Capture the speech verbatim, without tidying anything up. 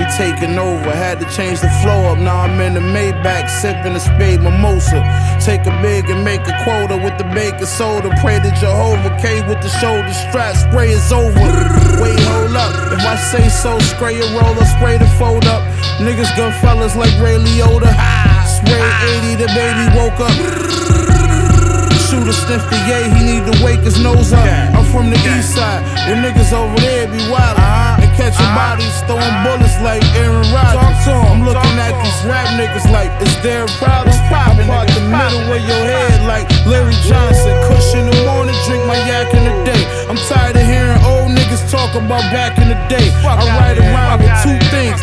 taking over. Had to change the flow up. Now I'm in the Maybach, sipping a spade mimosa. Take a big and make a quota with the baking soda. Pray to Jehovah, K with the shoulder strap. Spray is over. Wait, hold up. If I say so, spray a roller, spray the fold up. Niggas gun fellas like Ray Liotta. Spray eighty, the baby woke up. Shooter sniffed the yay, he need to wake his nose up. I'm from the east side, where niggas over there be wild and catching bodies, throwing bullets like Aaron Rodgers. I'm looking at these rap niggas like, is there a problem? I part the middle of your head like Larry Johnson. Kush in the morning, drink my yak in the day. I'm tired of hearing old niggas talk about back in the day. I ride around with two things,